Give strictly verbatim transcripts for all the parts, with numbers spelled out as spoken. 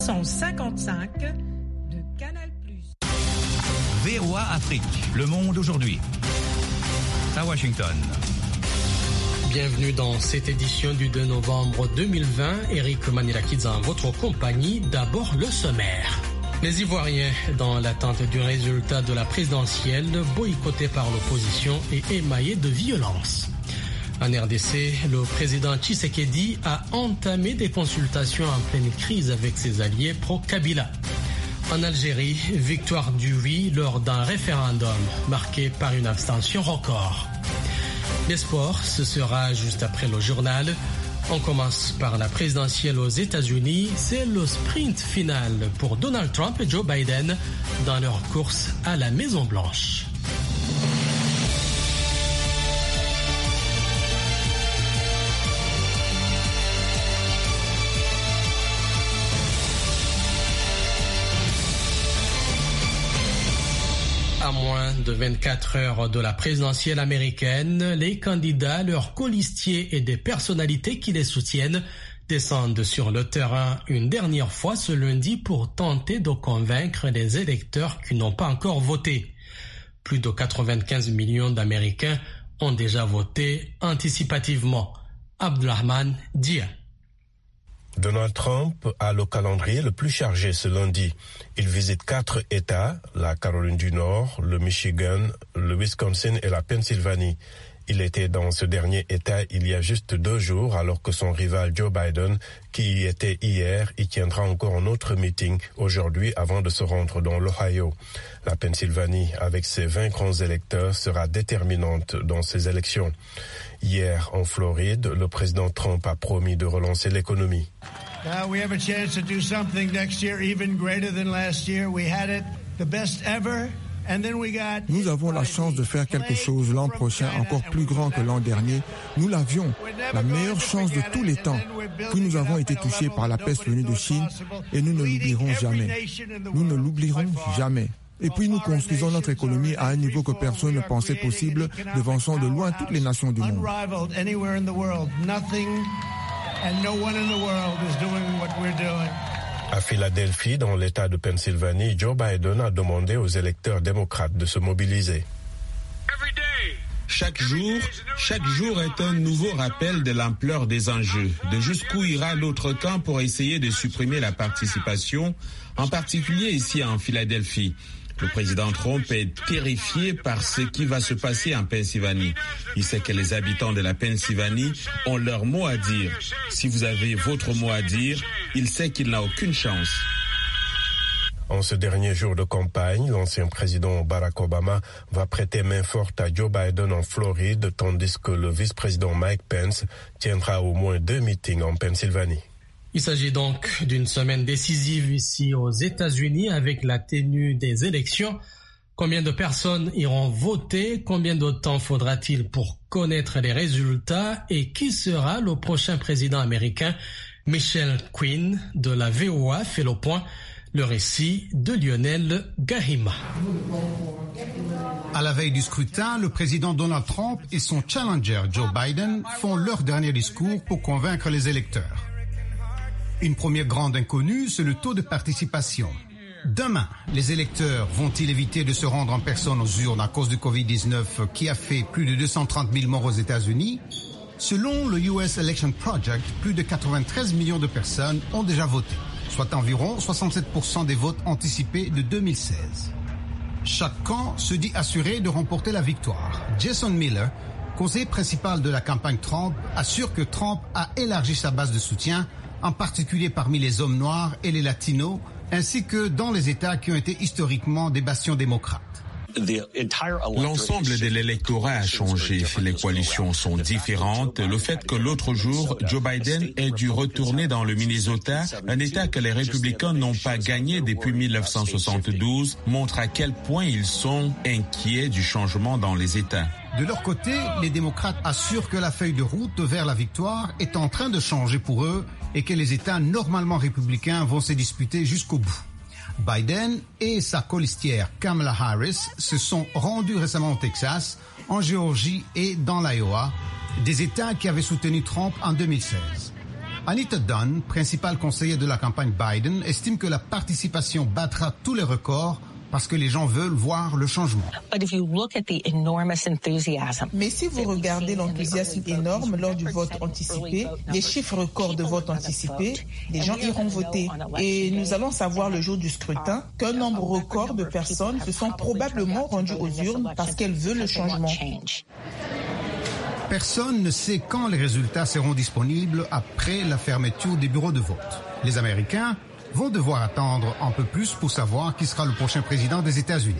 cent cinquante-cinq de Canal plus. V O A Afrique, le monde aujourd'hui. À Washington. Bienvenue dans cette édition du deux novembre deux mille vingt. Eric Manilakidze en votre compagnie. D'abord le sommaire. Les Ivoiriens, dans l'attente du résultat de la présidentielle, boycottés par l'opposition et émaillés de violence. En R D C, le président Tshisekedi a entamé des consultations en pleine crise avec ses alliés pro-Kabila. En Algérie, victoire du oui lors d'un référendum marqué par une abstention record. Les sports, ce sera juste après le journal. On commence par la présidentielle aux États-Unis. C'est le sprint final pour Donald Trump et Joe Biden dans leur course à la Maison-Blanche. À moins de vingt-quatre heures de la présidentielle américaine, les candidats, leurs colistiers et des personnalités qui les soutiennent descendent sur le terrain une dernière fois ce lundi pour tenter de convaincre les électeurs qui n'ont pas encore voté. Plus de quatre-vingt-quinze millions d'Américains ont déjà voté anticipativement. Abdulrahman Dia. Donald Trump a le calendrier le plus chargé ce lundi. Il visite quatre États, la Caroline du Nord, le Michigan, le Wisconsin et la Pennsylvanie. Il était dans ce dernier État il y a juste deux jours, alors que son rival Joe Biden, qui y était hier, y tiendra encore un autre meeting aujourd'hui avant de se rendre dans l'Ohio. La Pennsylvanie, avec ses vingt grands électeurs, sera déterminante dans ces élections. Hier, en Floride, le président Trump a promis de relancer l'économie. Now we have a chance to do something next year even greater than last year. We had it the best ever. Nous avons la chance de faire quelque chose l'an prochain encore plus grand que l'an dernier. Nous l'avions, la meilleure chance de tous les temps. Puis nous avons été touchés par la peste venue de Chine et nous ne l'oublierons jamais. Nous ne l'oublierons jamais. Et puis nous construisons notre économie à un niveau que personne ne pensait possible, devançant de loin toutes les nations du monde. À Philadelphie, dans l'État de Pennsylvanie, Joe Biden a demandé aux électeurs démocrates de se mobiliser. Chaque jour, chaque jour est un nouveau rappel de l'ampleur des enjeux, de jusqu'où ira l'autre camp pour essayer de supprimer la participation, en particulier ici en Philadelphie. Le président Trump est terrifié par ce qui va se passer en Pennsylvanie. Il sait que les habitants de la Pennsylvanie ont leur mot à dire. Si vous avez votre mot à dire, il sait qu'il n'a aucune chance. En ce dernier jour de campagne, l'ancien président Barack Obama va prêter main forte à Joe Biden en Floride, tandis que le vice-président Mike Pence tiendra au moins deux meetings en Pennsylvanie. Il s'agit donc d'une semaine décisive ici aux États-Unis avec la tenue des élections. Combien de personnes iront voter? Combien de temps faudra-t-il pour connaître les résultats? Et qui sera le prochain président américain? Michel Quinn de la V O A fait le point. Le récit de Lionel Gahima. À la veille du scrutin, le président Donald Trump et son challenger Joe Biden font leur dernier discours pour convaincre les électeurs. Une première grande inconnue, c'est le taux de participation. Demain, les électeurs vont-ils éviter de se rendre en personne aux urnes à cause du covid dix-neuf qui a fait plus de deux cent trente mille morts aux États-Unis? Selon le U S Election Project, plus de quatre-vingt-treize millions de personnes ont déjà voté, soit environ soixante-sept pour cent des votes anticipés de deux mille seize. Chaque camp se dit assuré de remporter la victoire. Jason Miller, conseiller principal de la campagne Trump, assure que Trump a élargi sa base de soutien, en particulier parmi les hommes noirs et les latinos, ainsi que dans les États qui ont été historiquement des bastions démocrates. L'ensemble de l'électorat a changé. Les coalitions sont différentes. Le fait que l'autre jour, Joe Biden ait dû retourner dans le Minnesota, un État que les républicains n'ont pas gagné depuis mille neuf cent soixante-douze, montre à quel point ils sont inquiets du changement dans les États. De leur côté, les démocrates assurent que la feuille de route vers la victoire est en train de changer pour eux et que les États normalement républicains vont se disputer jusqu'au bout. Biden et sa colistière Kamala Harris se sont rendus récemment au Texas, en Géorgie et dans l'Iowa, des États qui avaient soutenu Trump en deux mille seize. Anita Dunn, principale conseillère de la campagne Biden, estime que la participation battra tous les records parce que les gens veulent voir le changement. Mais si vous regardez l'enthousiasme énorme lors du vote anticipé, les chiffres records de vote anticipé, les gens iront voter. Et nous allons savoir le jour du scrutin qu'un nombre record de personnes se sont probablement rendues aux urnes parce qu'elles veulent le changement. Personne ne sait quand les résultats seront disponibles après la fermeture des bureaux de vote. Les Américains vont devoir attendre un peu plus pour savoir qui sera le prochain président des États-Unis.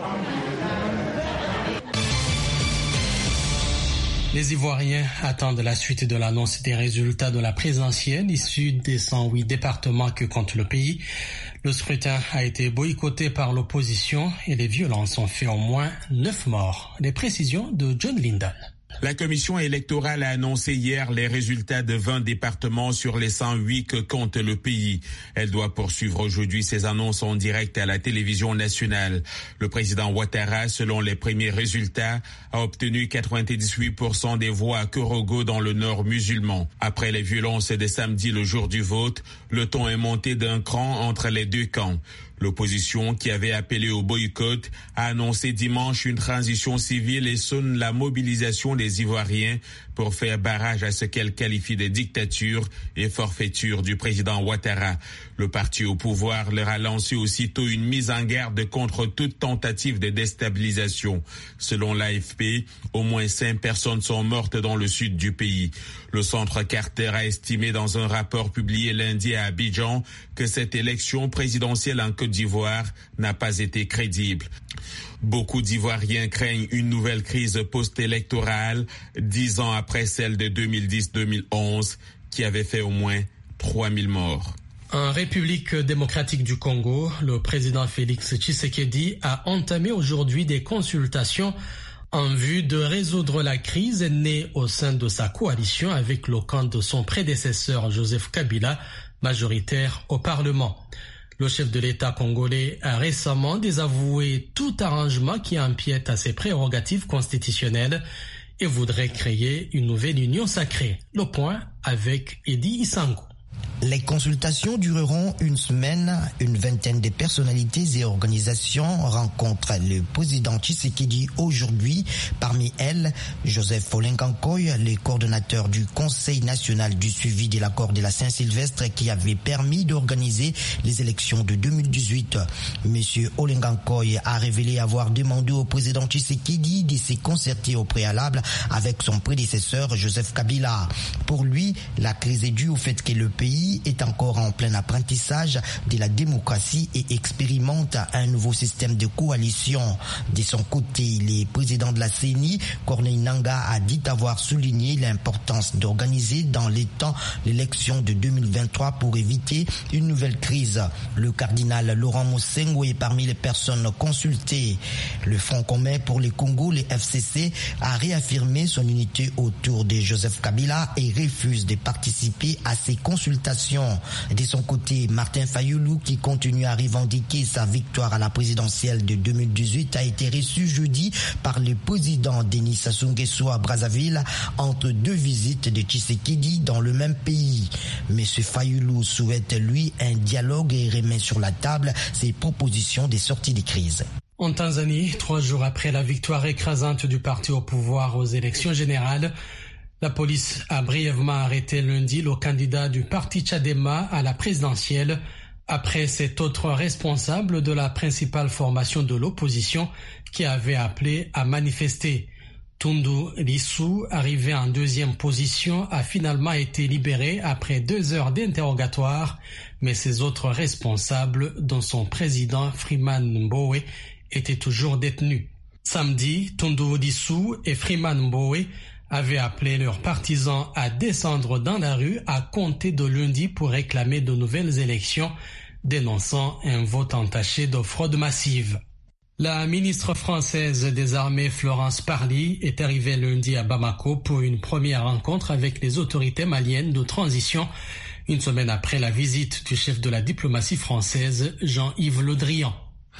Les Ivoiriens attendent la suite de l'annonce des résultats de la présidentielle issue des cent huit départements que compte le pays. Le scrutin a été boycotté par l'opposition et les violences ont fait au moins neuf morts. Les précisions de John Linden. La commission électorale a annoncé hier les résultats de vingt départements sur les cent huit que compte le pays. Elle doit poursuivre aujourd'hui ses annonces en direct à la télévision nationale. Le président Ouattara, selon les premiers résultats, a obtenu quatre-vingt-dix-huit pour cent des voix à Korogo dans le nord musulman. Après les violences de samedi, le jour du vote, le ton est monté d'un cran entre les deux camps. L'opposition, qui avait appelé au boycott, a annoncé dimanche une transition civile et sonne la mobilisation des Ivoiriens pour faire barrage à ce qu'elle qualifie de dictature et forfaiture du président Ouattara. Le parti au pouvoir leur a lancé aussitôt une mise en garde contre toute tentative de déstabilisation. Selon l'A F P, au moins cinq personnes sont mortes dans le sud du pays. Le centre Carter a estimé dans un rapport publié lundi à Abidjan que cette élection présidentielle en Côte d'Ivoire n'a pas été crédible. Beaucoup d'Ivoiriens craignent une nouvelle crise post-électorale, dix ans après celle de deux mille dix deux mille onze, qui avait fait au moins trois mille morts. En République démocratique du Congo, le président Félix Tshisekedi a entamé aujourd'hui des consultations en vue de résoudre la crise née au sein de sa coalition avec le camp de son prédécesseur Joseph Kabila, majoritaire au Parlement. Le chef de l'État congolais a récemment désavoué tout arrangement qui empiète à ses prérogatives constitutionnelles et voudrait créer une nouvelle union sacrée. Le point avec Edi Isango. Les consultations dureront une semaine. Une vingtaine de personnalités et organisations rencontrent le président Tshisekedi aujourd'hui. Parmi elles, Joseph Olengankoy, le coordonnateur du Conseil national du suivi de l'accord de la Saint-Sylvestre qui avait permis d'organiser les élections de deux mille dix-huit. Monsieur Olengankoy a révélé avoir demandé au président Tshisekedi de se concerter au préalable avec son prédécesseur Joseph Kabila. Pour lui, la crise est due au fait que le pays est encore en plein apprentissage de la démocratie et expérimente un nouveau système de coalition. De son côté, le président de la C E N I, Corneille Nangaa, a dit avoir souligné l'importance d'organiser dans les temps l'élection de deux mille vingt-trois pour éviter une nouvelle crise. Le cardinal Laurent Mosengo est parmi les personnes consultées. Le Front commun pour le Congo, le F C C, a réaffirmé son unité autour de Joseph Kabila et refuse de participer à ces consultations. De son côté, Martin Fayulu, qui continue à revendiquer sa victoire à la présidentielle de deux mille dix-huit, a été reçu jeudi par le président Denis Sassou Nguesso à Brazzaville entre deux visites de Tshisekedi dans le même pays. M. Fayulu souhaite, lui, un dialogue et remet sur la table ses propositions de sortie de crise. En Tanzanie, trois jours après la victoire écrasante du parti au pouvoir aux élections générales, la police a brièvement arrêté lundi le candidat du parti Chadema à la présidentielle après cet autre responsable de la principale formation de l'opposition qui avait appelé à manifester. Tundu Lissu, arrivé en deuxième position, a finalement été libéré après deux heures d'interrogatoire, mais ses autres responsables, dont son président Freeman Mbowe, étaient toujours détenus. Samedi, Tundu Lissu et Freeman Mbowe avaient appelé leurs partisans à descendre dans la rue à compter de lundi pour réclamer de nouvelles élections, dénonçant un vote entaché de fraude massive. La ministre française des Armées Florence Parly est arrivée lundi à Bamako pour une première rencontre avec les autorités maliennes de transition, une semaine après la visite du chef de la diplomatie française, Jean-Yves Le Drian.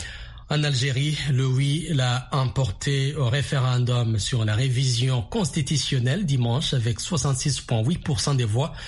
En Algérie, le oui l'a emporté au référendum sur la révision constitutionnelle dimanche avec soixante-six virgule huit pour cent des voix,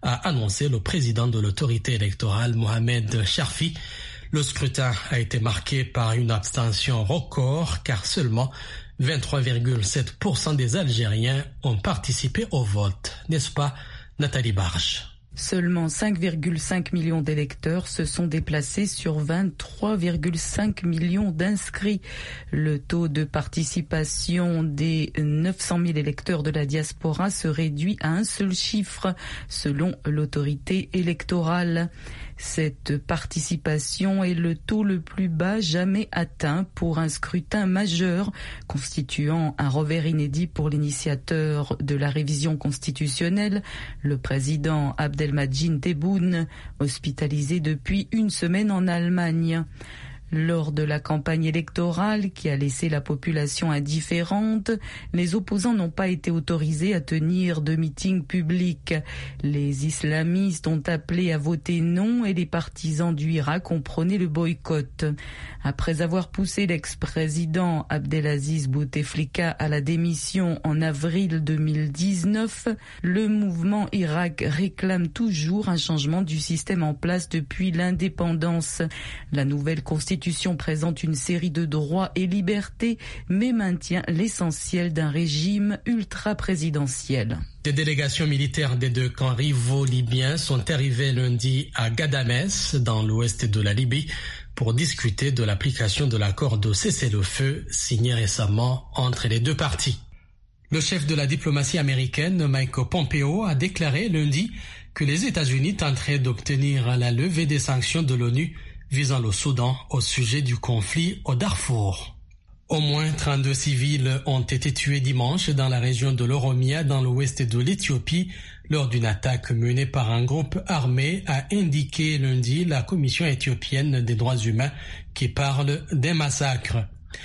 a annoncé le président de l'autorité électorale, Mohamed Sharfi. Le scrutin a été marqué par une abstention record car seulement vingt-trois virgule sept pour cent des Algériens ont participé au vote. N'est-ce pas, Nathalie Barge? Seulement cinq virgule cinq millions d'électeurs se sont déplacés sur vingt-trois virgule cinq millions d'inscrits. Le taux de participation des neuf cent mille électeurs de la diaspora se réduit à un seul chiffre, selon l'autorité électorale. Cette participation est le taux le plus bas jamais atteint pour un scrutin majeur, constituant un revers inédit pour l'initiateur de la révision constitutionnelle, le président Abdelmadjid Tebboune, hospitalisé depuis une semaine en Allemagne. Lors de la campagne électorale qui a laissé la population indifférente, les opposants n'ont pas été autorisés à tenir de meetings publics. Les islamistes ont appelé à voter non et les partisans du Irak ont prôné le boycott. Après avoir poussé l'ex-président Abdelaziz Bouteflika à la démission en avril deux mille dix-neuf, le mouvement Irak réclame toujours un changement du système en place depuis l'indépendance. La nouvelle constitution présente une série de droits et libertés, mais maintient l'essentiel d'un régime ultra-présidentiel. Des délégations militaires des deux camps rivaux libyens sont arrivées lundi à Ghadamès, dans l'ouest de la Libye, pour discuter de l'application de l'accord de cessez-le-feu signé récemment entre les deux parties. Le chef de la diplomatie américaine, Mike Pompeo, a déclaré lundi que les États-Unis tenteraient d'obtenir la levée des sanctions de l'ONU visant le Soudan au sujet du conflit au Darfour. Au moins trente-deux civils ont été tués dimanche dans la région de l'Oromia, dans l'ouest de l'Éthiopie, lors d'une attaque menée par un groupe armé, a indiqué lundi la Commission éthiopienne des droits humains qui parle d'un massacre.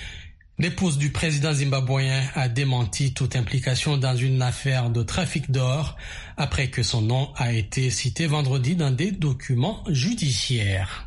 L'épouse du président zimbabwéen a démenti toute implication dans une affaire de trafic d'or après que son nom a été cité vendredi dans des documents judiciaires.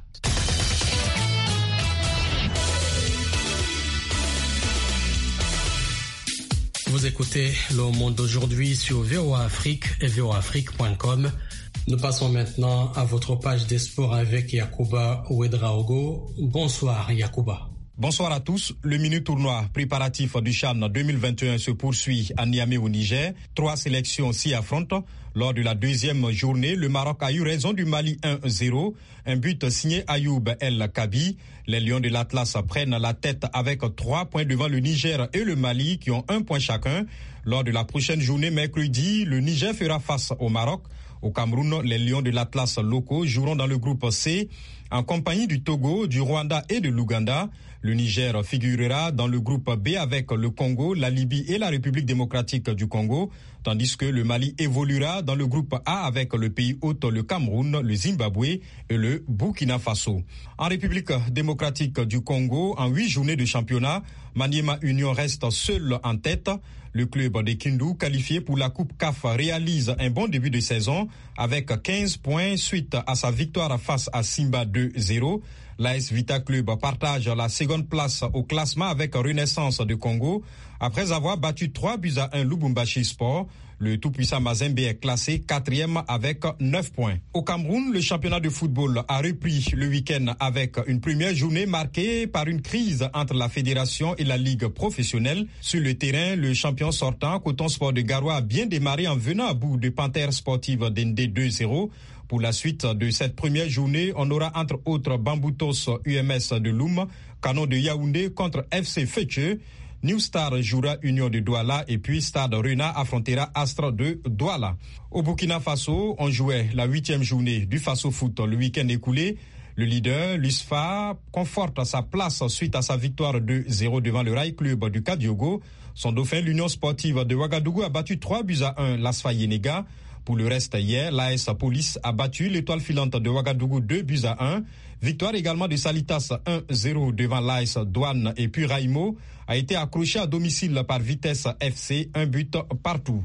Vous écoutez Le Monde d'aujourd'hui sur V O A Afrique et V O A Afrique point com. Nous passons maintenant à votre page des sports avec Yacouba Ouedraogo. Bonsoir Yacouba. Bonsoir à tous. Le mini-tournoi préparatif du CHAN deux mille vingt et un se poursuit à Niamey au Niger. Trois sélections s'y affrontent. Lors de la deuxième journée, le Maroc a eu raison du Mali un zéro. Un but signé Ayoub El Kabi. Les Lions de l'Atlas prennent la tête avec trois points devant le Niger et le Mali qui ont un point chacun. Lors de la prochaine journée, mercredi, le Niger fera face au Maroc. Au Cameroun, les Lions de l'Atlas locaux joueront dans le groupe C en compagnie du Togo, du Rwanda et de l'Ouganda. Le Niger figurera dans le groupe B avec le Congo, la Libye et la République démocratique du Congo, tandis que le Mali évoluera dans le groupe A avec le pays hôte, le Cameroun, le Zimbabwe et le Burkina Faso. En République démocratique du Congo, en huit journées de championnat, Maniema Union reste seul en tête. Le club de Kindu, qualifié pour la Coupe C A F, réalise un bon début de saison avec quinze points suite à sa victoire face à Simba deux zéro. L'A S Vita Club partage la seconde place au classement avec Renaissance de Congo. Après avoir battu trois buts à un Lubumbashi Sport, le tout-puissant Mazembe est classé quatrième avec neuf points. Au Cameroun, le championnat de football a repris le week-end avec une première journée marquée par une crise entre la fédération et la ligue professionnelle. Sur le terrain, le champion sortant, Coton Sport de Garoua, a bien démarré en venant à bout de Panthères Sportives d'Ndé deux zéro. Pour la suite de cette première journée, on aura entre autres Bamboutos U M S de Loum, Canon de Yaoundé contre F C Fetche. New Star jouera Union de Douala et puis Stade Rena affrontera Astre de Douala. Au Burkina Faso, on jouait la huitième journée du Faso Foot le week-end écoulé. Le leader, l'U S F A, conforte sa place suite à sa victoire deux zéro devant le Rail Club du Kadiogo. Son dauphin, l'Union Sportive de Ouagadougou, a battu trois buts à un l'Asfa Yenega. Pour le reste, hier, l'A S Police a battu l'Étoile filante de Ouagadougou deux buts à un. Victoire également de Salitas un zéro devant l'A S Douane et puis Raimo a été accroché à domicile par Vitesse F C, un but partout.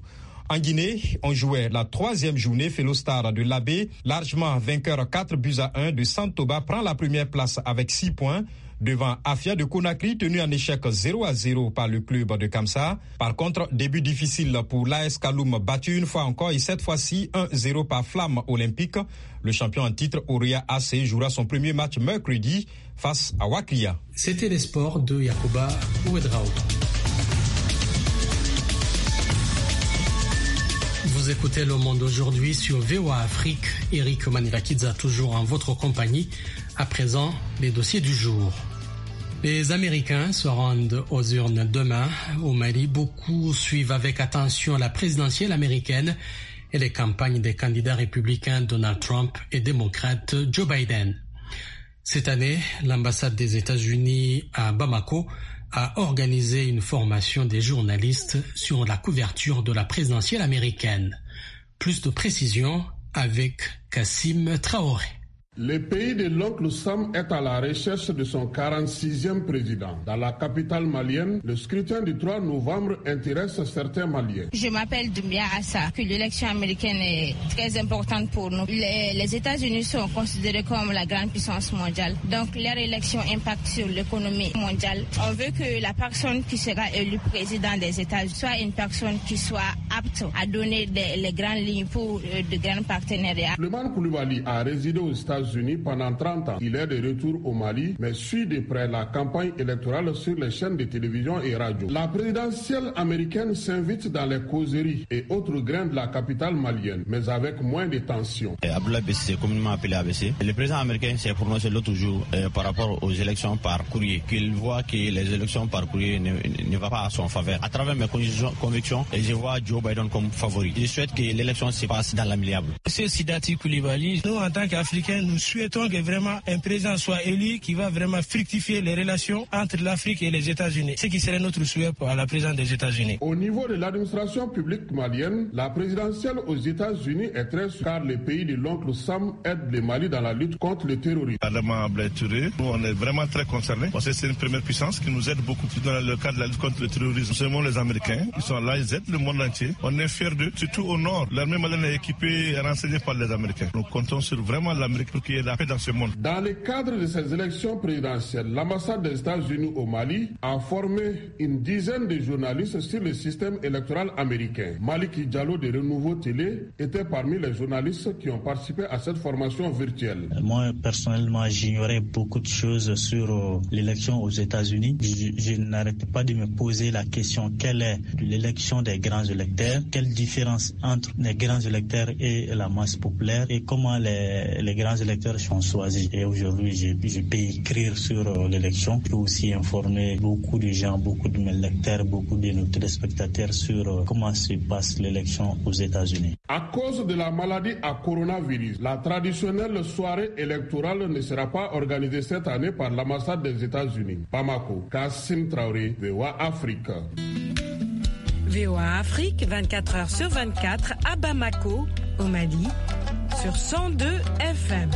En Guinée, on jouait la troisième journée. Fellow-Star de l'Abbé, largement vainqueur quatre buts à un de Santoba, prend la première place avec six points devant Afia de Conakry, tenu en échec zéro à zéro par le club de Kamsa. Par contre, début difficile pour l'A S Kaloum, battu une fois encore et cette fois-ci un zéro par Flamme Olympique. Le champion en titre, Ouria A C, jouera son premier match mercredi face à Wakria. C'était les sports de Yacouba Ouedraogo. Vous écoutez Le Monde aujourd'hui sur V O A Afrique. Eric Manilakidza toujours en votre compagnie. À présent, les dossiers du jour. Les Américains se rendent aux urnes demain au Mali. Beaucoup suivent avec attention la présidentielle américaine et les campagnes des candidats républicains Donald Trump et démocrate Joe Biden. Cette année, l'ambassade des États-Unis à Bamako a organisé une formation des journalistes sur la couverture de la présidentielle américaine. Plus de précisions avec Kassim Traoré. Le pays de l'oncle Sam est à la recherche de son quarante-sixième président. Dans la capitale malienne, le scrutin du trois novembre intéresse certains Maliens. Je m'appelle Doumbia Assa, que l'élection américaine est très importante pour nous. Les, les États-Unis sont considérés comme la grande puissance mondiale. Donc leur élection impacte sur l'économie mondiale. On veut que la personne qui sera élue président des États-Unis soit une personne qui soit apte à donner des, les grandes lignes pour euh, de grands partenariats. Souleymane Coulibaly a résidé aux États-Unis pendant trente ans. Il est de retour au Mali, mais suit de près la campagne électorale sur les chaînes de télévision et radio. La présidentielle américaine s'invite dans les causeries et autres grains de la capitale malienne, mais avec moins de tension. Abdoulaye B C, communément appelé A B C. Le président américain s'est prononcé l'autre jour euh, par rapport aux élections par courrier, qu'il voit que les élections par courrier ne, ne vont pas à son faveur. À travers mes convictions, je vois Joe Biden comme favori. Je souhaite que l'élection se passe dans l'amiable. Monsieur Sidati Coulibaly, nous en tant qu'Africains, nous souhaitons que vraiment un président soit élu qui va vraiment fructifier les relations entre l'Afrique et les États-Unis. Ce qui serait notre souhait pour la présidence des États-Unis. Au niveau de l'administration publique malienne, la présidentielle aux États-Unis est très sûre car les pays de l'oncle Sam aident le Mali dans la lutte contre le terrorisme. Adama Abdoulaye Touré, nous on est vraiment très concernés parce que c'est une première puissance qui nous aide beaucoup dans le cadre de la lutte contre le terrorisme. Seulement les Américains, ils sont là, ils aident le monde entier. On est fiers d'eux, surtout au nord. L'armée malienne est équipée et renseignée par les Américains. Nous comptons sur vraiment l'Amérique pour qu'il y ait la paix dans ce monde. Dans le cadre de ces élections présidentielles, l'ambassade des États-Unis au Mali a formé une dizaine de journalistes sur le système électoral américain. Maliki Diallo de Renouveau Télé était parmi les journalistes qui ont participé à cette formation virtuelle. Moi, personnellement, j'ignorais beaucoup de choses sur euh, l'élection aux États-Unis. Je, je n'arrêtais pas de me poser la question, quelle est l'élection des grands électeurs? Quelle différence entre les grands électeurs et la masse populaire? Et comment les, les grands électeurs sont choisis? Et aujourd'hui, je, je peux écrire sur euh, l'élection. Je peux aussi informer beaucoup de gens, beaucoup de mes lecteurs, beaucoup de nos téléspectateurs sur euh, comment se passe l'élection aux États-Unis. À cause de la maladie à coronavirus, la traditionnelle soirée électorale ne sera pas organisée cette année par l'ambassade des États-Unis. Bamako, Kassim Traoré, V O A Afrique. V O A Afrique, vingt-quatre heures sur vingt-quatre, à Bamako, au Mali, sur cent deux F M.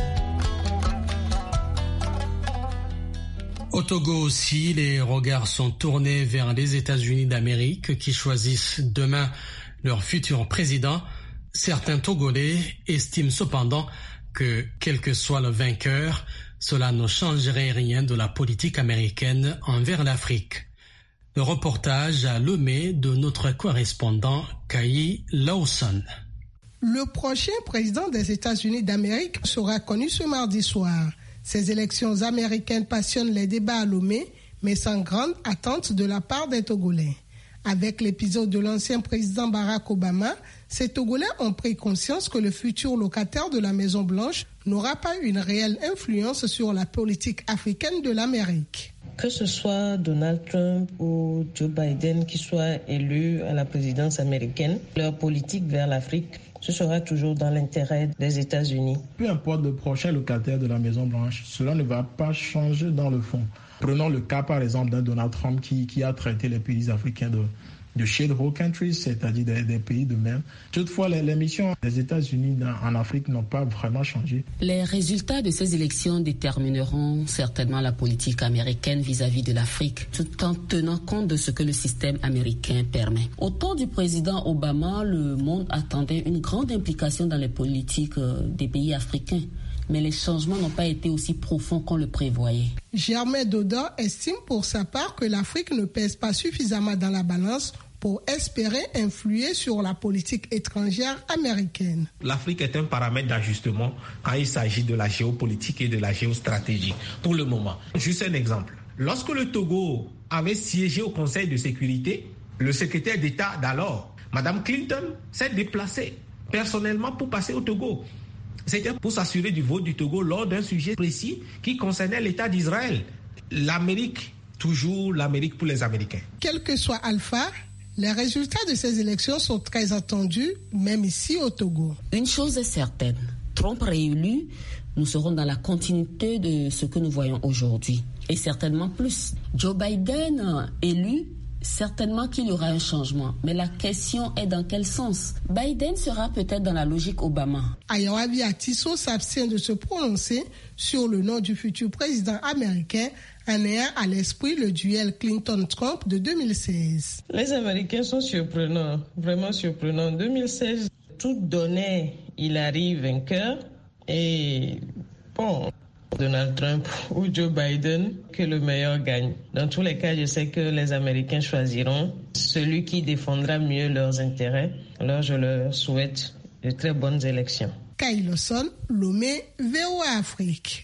Au Togo aussi, les regards sont tournés vers les États-Unis d'Amérique qui choisissent demain leur futur président. Certains Togolais estiment cependant que, quel que soit le vainqueur, cela ne changerait rien de la politique américaine envers l'Afrique. Le reportage à Lomé de notre correspondant Kayi Lawson. Le prochain président des États-Unis d'Amérique sera connu ce mardi soir. Ces élections américaines passionnent les débats à Lomé, mais sans grande attente de la part des Togolais. Avec l'épisode de l'ancien président Barack Obama, ces Togolais ont pris conscience que le futur locataire de la Maison-Blanche n'aura pas une réelle influence sur la politique africaine de l'Amérique. Que ce soit Donald Trump ou Joe Biden qui soit élu à la présidence américaine, leur politique vers l'Afrique, ce sera toujours dans l'intérêt des États-Unis. Peu importe le prochain locataire de la Maison-Blanche, cela ne va pas changer dans le fond. Prenons le cas par exemple d'un Donald Trump qui, qui a traité les pays africains de, de shale hole countries, c'est-à-dire des, des pays de mer. Toutefois, les, les missions des États-Unis dans, en Afrique n'ont pas vraiment changé. Les résultats de ces élections détermineront certainement la politique américaine vis-à-vis de l'Afrique, tout en tenant compte de ce que le système américain permet. Au temps du président Obama, le monde attendait une grande implication dans les politiques des pays africains. Mais les changements n'ont pas été aussi profonds qu'on le prévoyait. Germain Dodon estime pour sa part que l'Afrique ne pèse pas suffisamment dans la balance pour espérer influer sur la politique étrangère américaine. L'Afrique est un paramètre d'ajustement quand il s'agit de la géopolitique et de la géostratégie, pour le moment. Juste un exemple. Lorsque le Togo avait siégé au Conseil de sécurité, le secrétaire d'État d'alors, Madame Clinton, s'est déplacée personnellement pour passer au Togo. C'était pour s'assurer du vote du Togo lors d'un sujet précis qui concernait l'État d'Israël. L'Amérique, toujours l'Amérique pour les Américains. Quel que soit Alpha, les résultats de ces élections sont très attendus, même ici au Togo. Une chose est certaine, Trump réélu, nous serons dans la continuité de ce que nous voyons aujourd'hui. Et certainement plus. Joe Biden élu, certainement qu'il y aura un changement. Mais la question est dans quel sens? Biden sera peut-être dans la logique Obama. Ayawabi Atiso s'abstient de se prononcer sur le nom du futur président américain en ayant à l'esprit le duel Clinton-Trump de deux mille seize. Les Américains sont surprenants, vraiment surprenants. En deux mille seize, tout donnait Hillary vainqueur et bon, Donald Trump ou Joe Biden, que le meilleur gagne. Dans tous les cas, je sais que les Américains choisiront celui qui défendra mieux leurs intérêts. Alors je leur souhaite de très bonnes élections. Kyle Lawson, Lomé, V O A Afrique.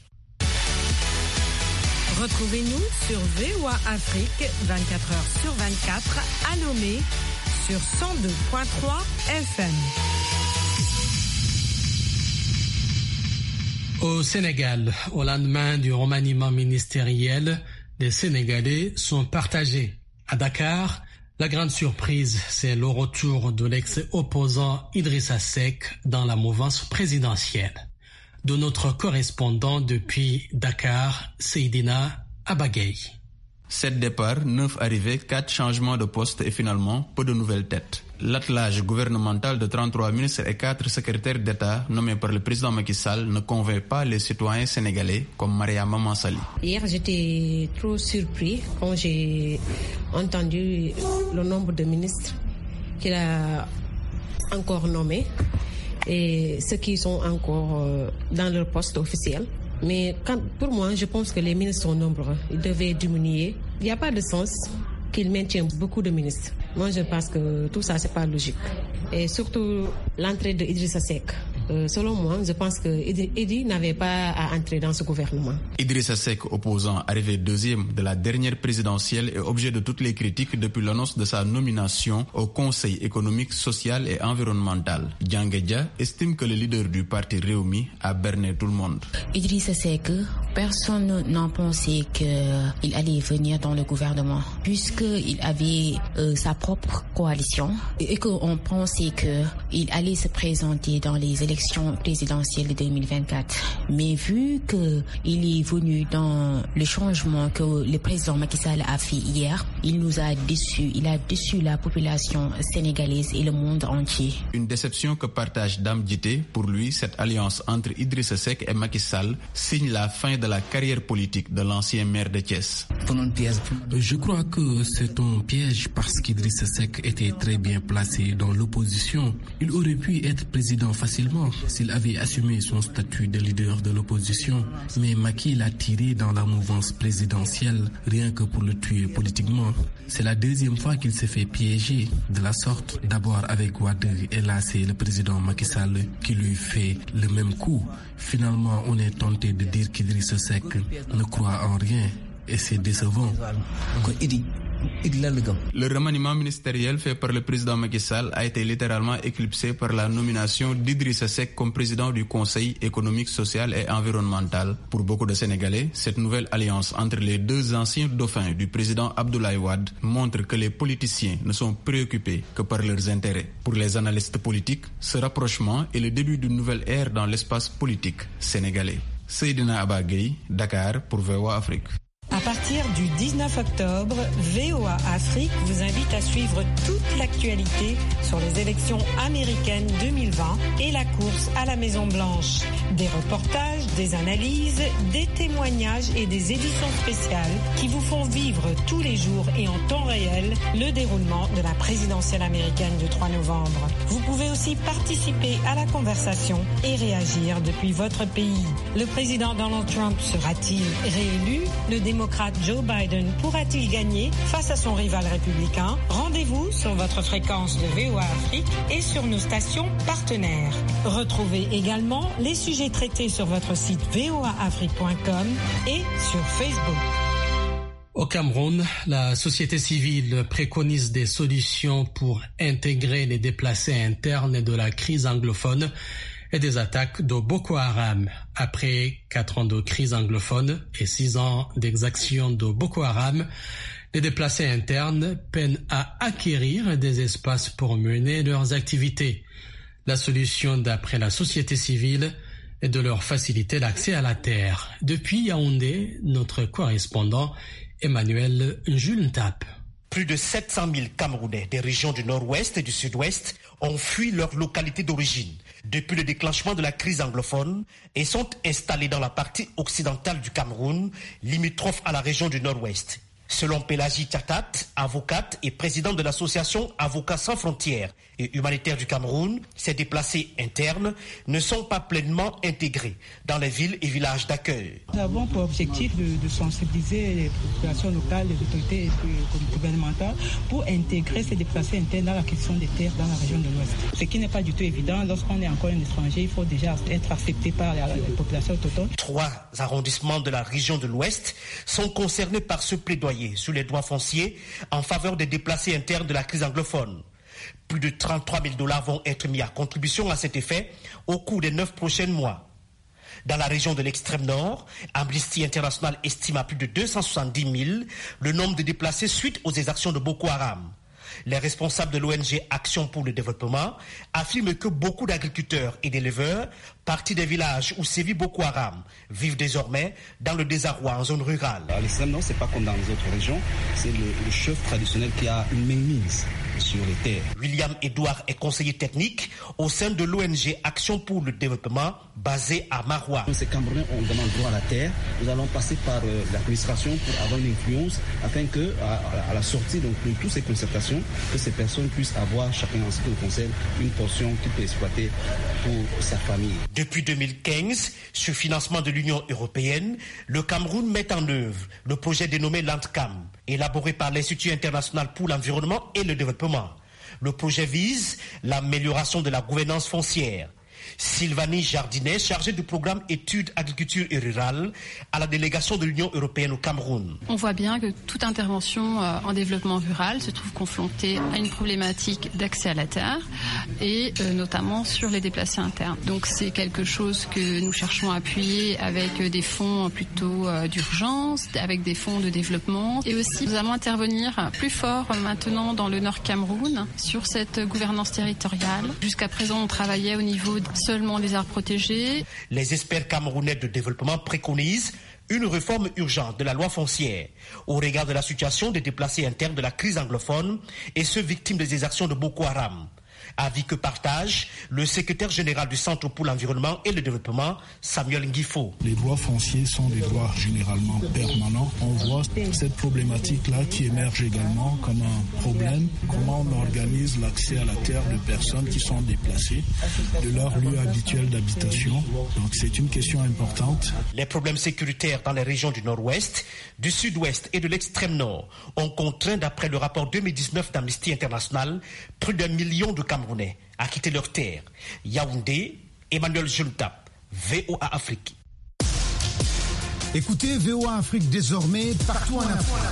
Retrouvez-nous sur V O A Afrique vingt-quatre heures sur vingt-quatre à Lomé sur cent deux point trois F M. Au Sénégal, au lendemain du remaniement ministériel, les Sénégalais sont partagés. À Dakar, la grande surprise, c'est le retour de l'ex-opposant Idrissa Seck dans la mouvance présidentielle. De notre correspondant depuis Dakar, Seydina Abagay. Sept départs, neuf arrivées, quatre changements de poste et finalement peu de nouvelles têtes. L'attelage gouvernemental de trente-trois ministres et quatre secrétaires d'État nommés par le président Macky Sall ne convainc pas les citoyens sénégalais comme Mariama Mansali. Hier, j'étais trop surpris quand j'ai entendu le nombre de ministres qu'il a encore nommés et ceux qui sont encore dans leur poste officiel. Mais quand, pour moi, je pense que les ministres sont nombreux. Ils devaient diminuer. Il n'y a pas de sens qu'ils maintiennent beaucoup de ministres. Moi, je pense que tout ça, c'est pas logique. Et surtout, l'entrée de Idrissa Seck. Euh, selon moi, je pense que Idi n'avait pas à entrer dans ce gouvernement. Idrissa Seck, opposant, arrivé deuxième de la dernière présidentielle, est objet de toutes les critiques depuis l'annonce de sa nomination au Conseil économique, social et environnemental. Djanguedja estime que le leader du parti Réumi a berné tout le monde. Idrissa Seck, personne n'en pensait qu'il allait venir dans le gouvernement, puisqu'il avait euh, sa propre coalition et qu'on pensait qu'il allait se présenter dans les élections présidentielle de deux mille vingt-quatre. Mais vu qu'il est venu dans le changement que le président Macky Sall a fait hier, il nous a déçus. Il a déçu la population sénégalaise et le monde entier. Une déception que partage Dame Djité. Pour lui, cette alliance entre Idrissa Seck et Macky Sall signe la fin de la carrière politique de l'ancien maire de Thiès. Je crois que c'est un piège parce qu'Idrissa Seck était très bien placé dans l'opposition. Il aurait pu être président facilement s'il avait assumé son statut de leader de l'opposition. Mais Macky l'a tiré dans la mouvance présidentielle rien que pour le tuer politiquement. C'est la deuxième fois qu'il s'est fait piéger de la sorte. D'abord avec Wade et là c'est le président Macky Sall qui lui fait le même coup. Finalement on est tenté de dire qu'Idrissa Seck ne croit en rien et c'est décevant. Le remaniement ministériel fait par le président Macky Sall a été littéralement éclipsé par la nomination d'Idrissa Seck comme président du Conseil économique, social et environnemental. Pour beaucoup de Sénégalais, cette nouvelle alliance entre les deux anciens dauphins du président Abdoulaye Wade montre que les politiciens ne sont préoccupés que par leurs intérêts. Pour les analystes politiques, ce rapprochement est le début d'une nouvelle ère dans l'espace politique sénégalais. Seydina Abagay, Dakar pour V O A Afrique. À partir du dix-neuf octobre, V O A Afrique vous invite à suivre toute l'actualité sur les élections américaines deux mille vingt et la course à la Maison-Blanche. Des reportages, des analyses, des témoignages et des éditions spéciales qui vous font vivre tous les jours et en temps réel le déroulement de la présidentielle américaine du trois novembre. Vous pouvez aussi participer à la conversation et réagir depuis votre pays. Le président Donald Trump sera-t-il réélu? Le démocrate Joe Biden pourra-t-il gagner face à son rival républicain? Rendez-vous sur votre fréquence de V O A Afrique et sur nos stations partenaires. Retrouvez également les sujets traités sur votre site v o a afrique point com et sur Facebook. Au Cameroun, la société civile préconise des solutions pour intégrer les déplacés internes de la crise anglophone et des attaques de Boko Haram. Après quatre ans de crise anglophone et six ans d'exaction de Boko Haram, les déplacés internes peinent à acquérir des espaces pour mener leurs activités. La solution, d'après la société civile, est de leur faciliter l'accès à la terre. Depuis Yaoundé, notre correspondant Emmanuel Jules-Ntap. Plus de sept cent mille Camerounais des régions du nord-ouest et du sud-ouest ont fui leur localité d'origine depuis le déclenchement de la crise anglophone et sont installés dans la partie occidentale du Cameroun, limitrophe à la région du nord-ouest. Selon Pélagie Tchatat, avocate et présidente de l'association Avocats sans frontières et humanitaires du Cameroun, ces déplacés internes ne sont pas pleinement intégrés dans les villes et villages d'accueil. Nous avons pour objectif de, de sensibiliser les populations locales, les autorités gouvernementales pour intégrer ces déplacés internes dans la question des terres dans la région de l'Ouest. Ce qui n'est pas du tout évident. Lorsqu'on est encore un étranger, il faut déjà être accepté par la, la population autochtone. Trois arrondissements de la région de l'Ouest sont concernés par ce plaidoyer sur les droits fonciers en faveur des déplacés internes de la crise anglophone. Plus de trente-trois mille dollars vont être mis à contribution à cet effet au cours des neuf prochains mois. Dans la région de l'extrême nord, Amnesty International estime à plus de deux cent soixante-dix mille le nombre de déplacés suite aux exactions de Boko Haram. Les responsables de l'O N G Action pour le développement affirment que beaucoup d'agriculteurs et d'éleveurs partis des villages où sévit Boko Haram vivent désormais dans le désarroi en zone rurale. À l'extrême nord, c'est pas comme dans les autres régions, c'est le, le chef traditionnel qui a une mainmise sur les terres. William Edouard est conseiller technique au sein de l'O N G Action pour le développement basé à Maroua. Ces Camerounais ont demandé droit à la terre. Nous allons passer par euh, l'administration pour avoir une influence afin que, à, à la sortie donc, de toutes ces concertations, que ces personnes puissent avoir, chacun en ce qui le concerne, une portion qu'il peut exploiter pour sa famille. Depuis deux mille quinze, sur financement de l'Union européenne, le Cameroun met en œuvre le projet dénommé LANDCAM, élaboré par l'Institut international pour l'environnement et le développement. Le projet vise l'amélioration de la gouvernance foncière. Sylvanie Jardinet, chargée du programme études agriculture et rurale à la délégation de l'Union européenne au Cameroun. On voit bien que toute intervention en développement rural se trouve confrontée à une problématique d'accès à la terre et notamment sur les déplacés internes. Donc c'est quelque chose que nous cherchons à appuyer avec des fonds plutôt d'urgence, avec des fonds de développement et aussi nous allons intervenir plus fort maintenant dans le Nord Cameroun sur cette gouvernance territoriale. Jusqu'à présent on travaillait au niveau seulement des aires protégées. Les experts camerounais de développement préconisent une réforme urgente de la loi foncière au regard de la situation des déplacés internes de la crise anglophone et ceux victimes des exactions de Boko Haram. Avis que partage le secrétaire général du Centre pour l'environnement et le développement, Samuel Ngifo. Les droits fonciers sont des droits généralement permanents. On voit cette problématique-là qui émerge également comme un problème. Comment on organise l'accès à la terre de personnes qui sont déplacées de leur lieu habituel d'habitation. Donc c'est une question importante. Les problèmes sécuritaires dans les régions du nord-ouest, du sud-ouest et de l'extrême nord ont contraint, d'après le rapport deux mille dix-neuf d'Amnesty International, plus d'un million de Camerounais à quitter leur terre. Yaoundé, Emmanuel Jules-Ntap, V O A Afrique. Écoutez V O A Afrique désormais partout en Afrique.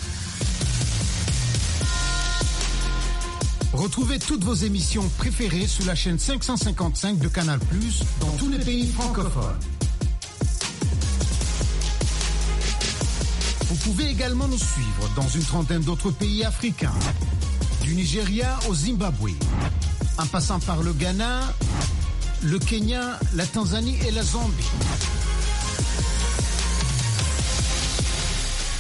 Retrouvez toutes vos émissions préférées sur la chaîne cinq cent cinquante-cinq de Canal plus, dans tous les pays francophones. Vous pouvez également nous suivre dans une trentaine d'autres pays africains, du Nigeria au Zimbabwe, en passant par le Ghana, le Kenya, la Tanzanie et la Zambie.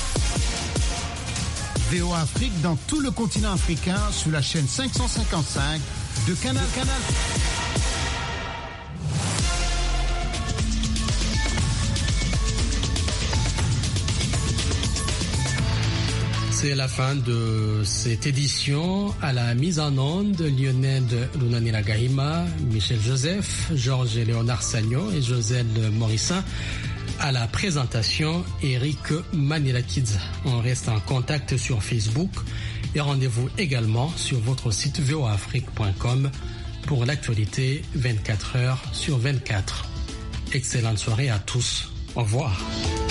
V O A Afrique dans tout le continent africain sur la chaîne cinq cent cinquante-cinq de Canal Canal. C'est la fin de cette édition. À la mise en onde, Lionel Lunanila Gahima, Michel Joseph, Georges Léonard Sagnon et Joselle Morissin. À la présentation, Eric Manilakidze. On reste en contact sur Facebook et rendez-vous également sur votre site v o a afrique point com pour l'actualité vingt-quatre heures sur vingt-quatre. Excellente soirée à tous. Au revoir.